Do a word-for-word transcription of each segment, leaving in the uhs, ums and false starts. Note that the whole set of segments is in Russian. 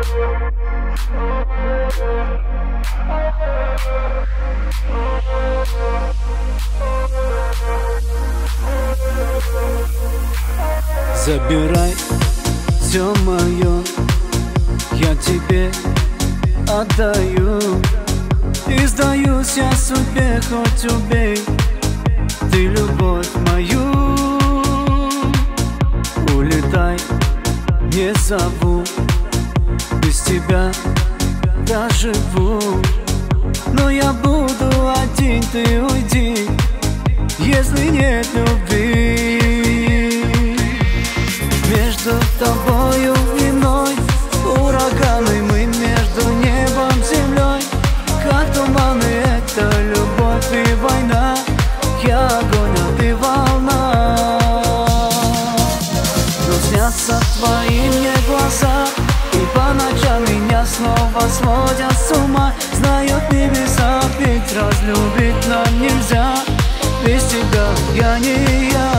Забирай все мое, я тебе отдаю. И сдаюсь я судьбе, хоть убей ты любовь мою. Улетай, не зову, без тебя доживу. Но я буду один, ты уйди, если нет любви. Между тобою и мной ураганы, мы между небом и землей, как туманы, это любовь и война. Я огонь, а ты волна. Но снятся твои мне глаза, и по ночам меня снова сводят с ума. Знают небеса, ведь разлюбить нам нельзя. Без тебя я не я.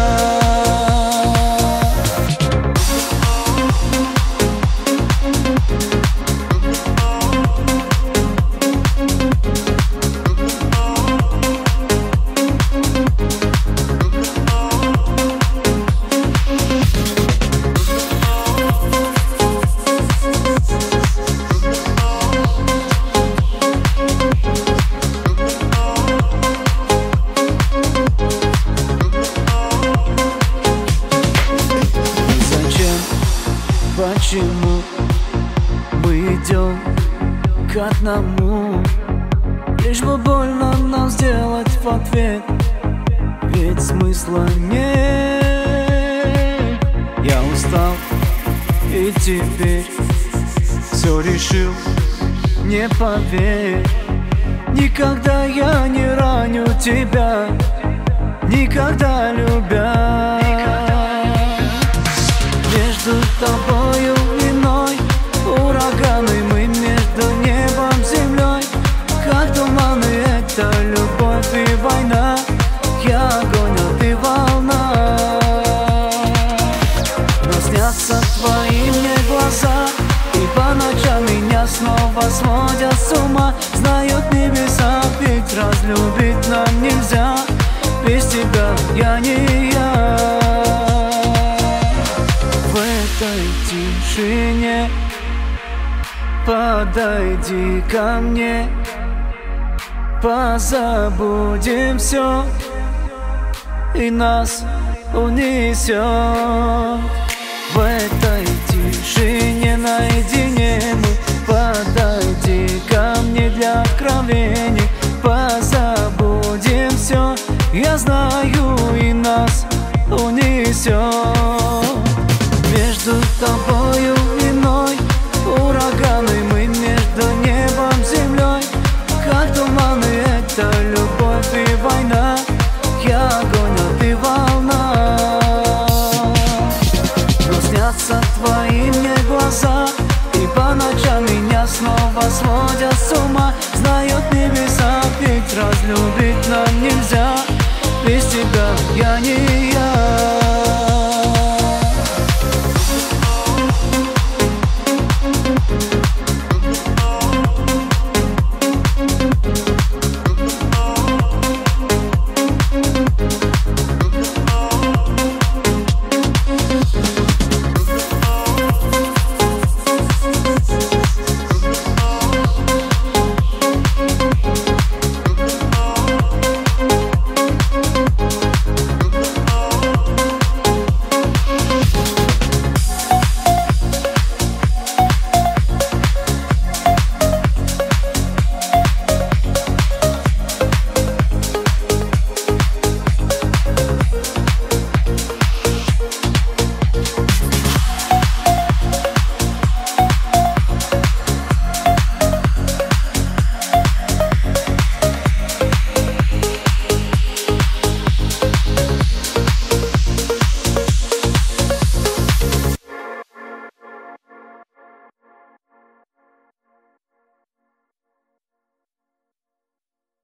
Почему мы идем к одному? Лишь бы больно нам сделать в ответ, ведь смысла нет. Я устал и теперь все решил, не поверь. Никогда я не раню тебя, никогда любя. Между тобою и мной ураганы, мы между небом и землей, как туманы, это любовь и война. Я огонь, а ты волна. Но снятся твои мне глаза, и по ночам меня снова сводят с ума. Знают небеса, ведь разлюбить нам нельзя. Без тебя я не я. В этой тишине подойди ко мне, позабудем все, и нас унесет. В этой тишине наедине мы, подойди ко мне для откровений. Позабудем все, я знаю, и нас унесет. Между тобою и мной ураганы, мы между небом и землей, как туманы, это любовь и война. Я огонь, а ты волна. Но снятся твои мне глаза, и по ночам меня снова сводят с ума. Знают небеса, ведь разлюбить нам нельзя. Без тебя я не я.